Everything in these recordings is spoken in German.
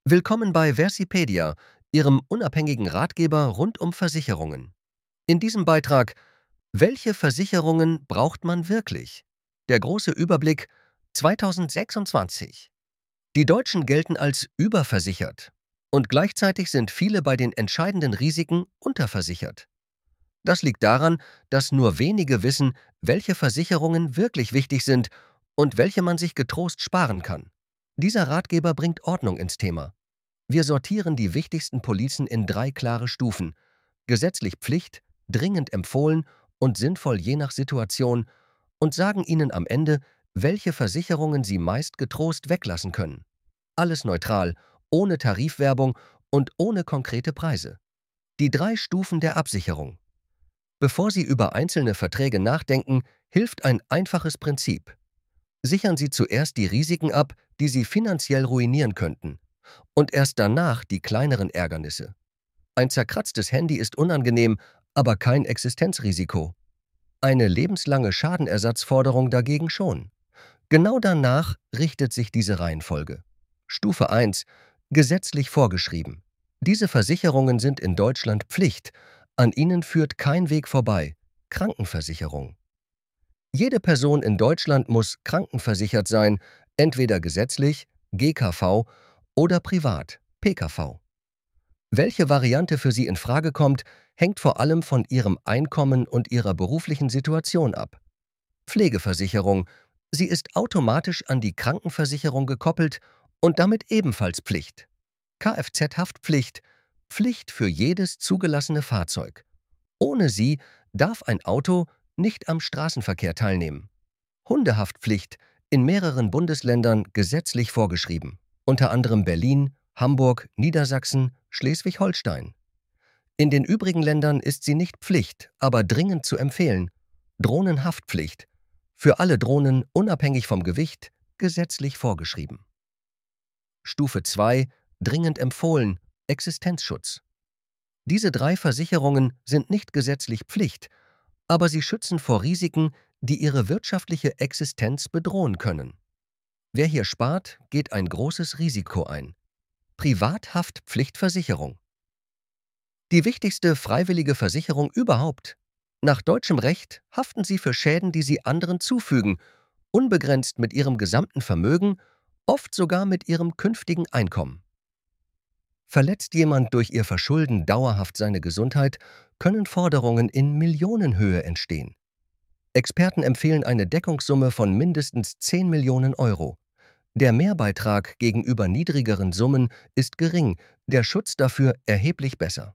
Willkommen bei Versipedia, Ihrem unabhängigen Ratgeber rund um Versicherungen. In diesem Beitrag: Welche Versicherungen braucht man wirklich? Der große Überblick 2026. Die Deutschen gelten als überversichert und gleichzeitig sind viele bei den entscheidenden Risiken unterversichert. Das liegt daran, dass nur wenige wissen, welche Versicherungen wirklich wichtig sind und welche man sich getrost sparen kann. Dieser Ratgeber bringt Ordnung ins Thema. Wir sortieren die wichtigsten Policen in 3 klare Stufen: gesetzlich Pflicht, dringend empfohlen und sinnvoll je nach Situation, und sagen Ihnen am Ende, welche Versicherungen Sie meist getrost weglassen können. Alles neutral, ohne Tarifwerbung und ohne konkrete Preise. Die 3 Stufen der Absicherung. Bevor Sie über einzelne Verträge nachdenken, hilft ein einfaches Prinzip. Sichern Sie zuerst die Risiken ab, die Sie finanziell ruinieren könnten, und erst danach die kleineren Ärgernisse. Ein zerkratztes Handy ist unangenehm, aber kein Existenzrisiko. Eine lebenslange Schadenersatzforderung dagegen schon. Genau danach richtet sich diese Reihenfolge. Stufe 1: Gesetzlich vorgeschrieben. Diese Versicherungen sind in Deutschland Pflicht. An ihnen führt kein Weg vorbei. Krankenversicherung. Jede Person in Deutschland muss krankenversichert sein, entweder gesetzlich, GKV, oder privat, PKV. Welche Variante für Sie in Frage kommt, hängt vor allem von Ihrem Einkommen und Ihrer beruflichen Situation ab. Pflegeversicherung. Sie ist automatisch an die Krankenversicherung gekoppelt und damit ebenfalls Pflicht. Kfz-Haftpflicht. Pflicht für jedes zugelassene Fahrzeug. Ohne sie darf ein Auto nicht am Straßenverkehr teilnehmen. Hundehaftpflicht. In mehreren Bundesländern gesetzlich vorgeschrieben, unter anderem Berlin, Hamburg, Niedersachsen, Schleswig-Holstein. In den übrigen Ländern ist sie nicht Pflicht, aber dringend zu empfehlen. Drohnenhaftpflicht. Für alle Drohnen, unabhängig vom Gewicht, gesetzlich vorgeschrieben. Stufe 2: Dringend empfohlen, Existenzschutz. Diese 3 Versicherungen sind nicht gesetzlich Pflicht, aber sie schützen vor Risiken, die ihre wirtschaftliche Existenz bedrohen können. Wer hier spart, geht ein großes Risiko ein. Privathaftpflichtversicherung. Die wichtigste freiwillige Versicherung überhaupt. Nach deutschem Recht haften Sie für Schäden, die Sie anderen zufügen, unbegrenzt mit Ihrem gesamten Vermögen, oft sogar mit Ihrem künftigen Einkommen. Verletzt jemand durch ihr Verschulden dauerhaft seine Gesundheit, können Forderungen in Millionenhöhe entstehen. Experten empfehlen eine Deckungssumme von mindestens 10 Millionen Euro. Der Mehrbeitrag gegenüber niedrigeren Summen ist gering, der Schutz dafür erheblich besser.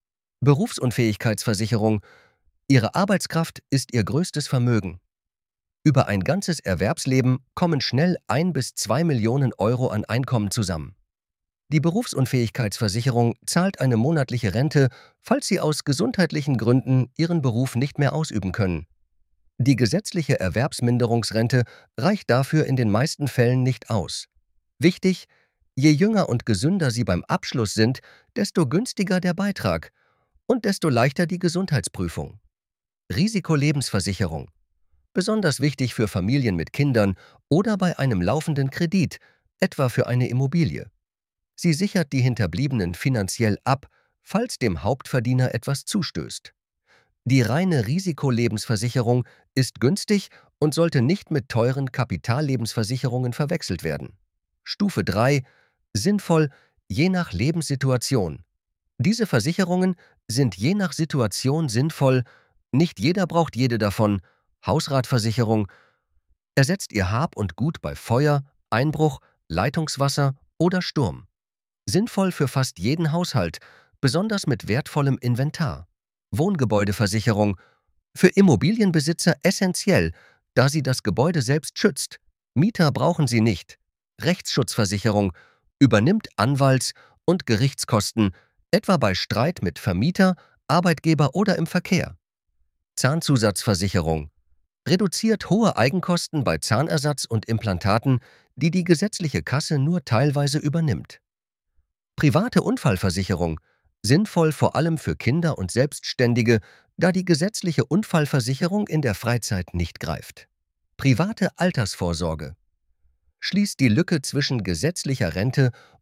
Berufsunfähigkeitsversicherung. Ihre Arbeitskraft ist Ihr größtes Vermögen. Über ein ganzes Erwerbsleben kommen schnell 1 bis 2 Millionen Euro an Einkommen zusammen. Die Berufsunfähigkeitsversicherung zahlt eine monatliche Rente, falls Sie aus gesundheitlichen Gründen Ihren Beruf nicht mehr ausüben können. Die gesetzliche Erwerbsminderungsrente reicht dafür in den meisten Fällen nicht aus. Wichtig: Je jünger und gesünder Sie beim Abschluss sind, desto günstiger der Beitrag und desto leichter die Gesundheitsprüfung. Risikolebensversicherung. Besonders wichtig für Familien mit Kindern oder bei einem laufenden Kredit, etwa für eine Immobilie. Sie sichert die Hinterbliebenen finanziell ab, falls dem Hauptverdiener etwas zustößt. Die reine Risikolebensversicherung ist günstig und sollte nicht mit teuren Kapitallebensversicherungen verwechselt werden. Stufe 3: Sinnvoll, je nach Lebenssituation. Diese Versicherungen sind je nach Situation sinnvoll, nicht jeder braucht jede davon. Hausratversicherung ersetzt Ihr Hab und Gut bei Feuer, Einbruch, Leitungswasser oder Sturm. Sinnvoll für fast jeden Haushalt, besonders mit wertvollem Inventar. Wohngebäudeversicherung. Für Immobilienbesitzer essentiell, da sie das Gebäude selbst schützt. Mieter brauchen sie nicht. Rechtsschutzversicherung übernimmt Anwalts- und Gerichtskosten, etwa bei Streit mit Vermieter, Arbeitgeber oder im Verkehr. Zahnzusatzversicherung reduziert hohe Eigenkosten bei Zahnersatz und Implantaten, die die gesetzliche Kasse nur teilweise übernimmt. Private Unfallversicherung, sinnvoll vor allem für Kinder und Selbstständige, da die gesetzliche Unfallversicherung in der Freizeit nicht greift. Private Altersvorsorge schließt die Lücke zwischen gesetzlicher Rente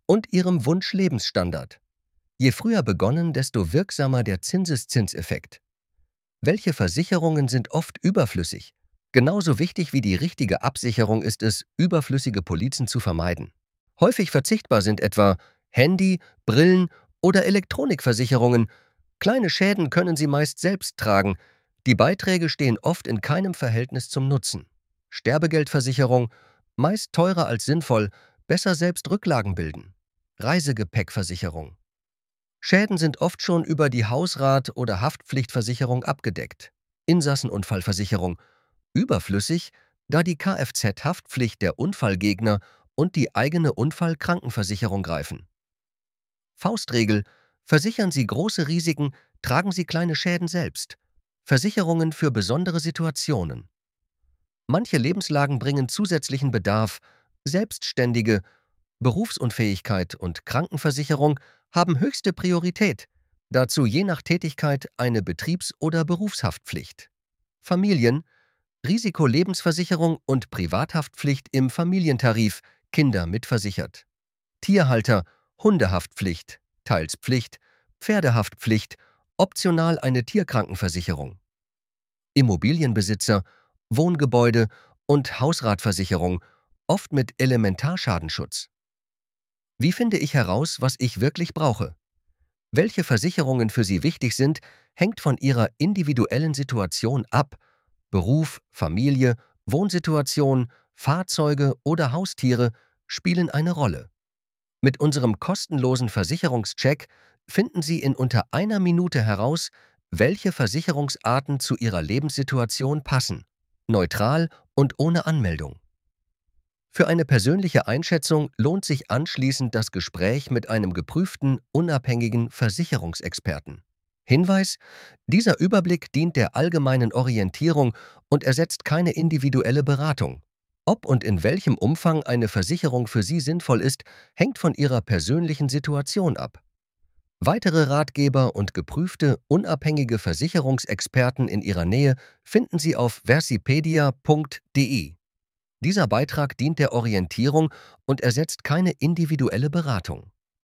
und Ihrem Wunschlebensstandard. Je früher begonnen, desto wirksamer der Zinseszinseffekt. Welche Versicherungen sind oft überflüssig? Genauso wichtig wie die richtige Absicherung ist es, überflüssige Polizen zu vermeiden. Häufig verzichtbar sind etwa Handy-, Brillen- oder Elektronikversicherungen. Kleine Schäden können Sie meist selbst tragen. Die Beiträge stehen oft in keinem Verhältnis zum Nutzen. Sterbegeldversicherung, meist teurer als sinnvoll, besser selbst Rücklagen bilden. Reisegepäckversicherung. Schäden sind oft schon über die Hausrat- oder Haftpflichtversicherung abgedeckt. Insassenunfallversicherung. Überflüssig, da die Kfz-Haftpflicht der Unfallgegner und die eigene Unfallkrankenversicherung greifen. Faustregel: Versichern Sie große Risiken, tragen Sie kleine Schäden selbst. Versicherungen für besondere Situationen. Manche Lebenslagen bringen zusätzlichen Bedarf. Selbstständige, Berufsunfähigkeit und Krankenversicherung haben höchste Priorität. Dazu je nach Tätigkeit eine Betriebs- oder Berufshaftpflicht. Familien, Risikolebensversicherung und Privathaftpflicht im Familientarif, Kinder mitversichert. Tierhalter, Hundehaftpflicht, teils Pflicht, Pferdehaftpflicht, optional eine Tierkrankenversicherung. Immobilienbesitzer, Wohngebäude und Hausratversicherung, oft mit Elementarschadenschutz. Wie finde ich heraus, was ich wirklich brauche? Welche Versicherungen für Sie wichtig sind, hängt von Ihrer individuellen Situation ab. Beruf, Familie, Wohnsituation, Fahrzeuge oder Haustiere spielen eine Rolle. Mit unserem kostenlosen Versicherungscheck finden Sie in unter einer Minute heraus, welche Versicherungsarten zu Ihrer Lebenssituation passen. Neutral und ohne Anmeldung. Für eine persönliche Einschätzung lohnt sich anschließend das Gespräch mit einem geprüften, unabhängigen Versicherungsexperten. Hinweis: Dieser Überblick dient der allgemeinen Orientierung und ersetzt keine individuelle Beratung. Ob und in welchem Umfang eine Versicherung für Sie sinnvoll ist, hängt von Ihrer persönlichen Situation ab. Weitere Ratgeber und geprüfte, unabhängige Versicherungsexperten in Ihrer Nähe finden Sie auf versipedia.de. Dieser Beitrag dient der Orientierung und ersetzt keine individuelle Beratung.